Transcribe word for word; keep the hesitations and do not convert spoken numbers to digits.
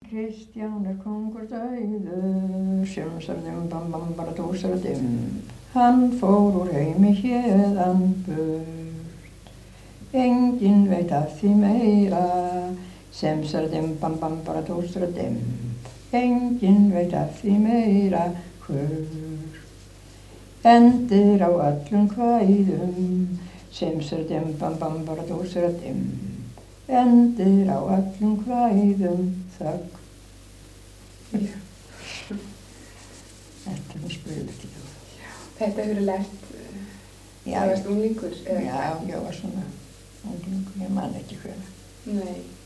Kristján er kongur dauður, sjumsarðum bam bam bara dósarðum. Hann fór úr heimi héðan burt, enginn veit af því meira, semsarðum bam bam bara dósarðum. Enginn veit af því meira, hvort. Endir á öllum kvæðum, semsarðum bam bam bara dósarðum. Endir á öllum kvæðum, þögn. Já. Þetta er nú spurðilegt í það. Þetta hefur lært þegar þú varst unglingur? Já, ég var svona unglingur, ég man ekki hvernig. Nei.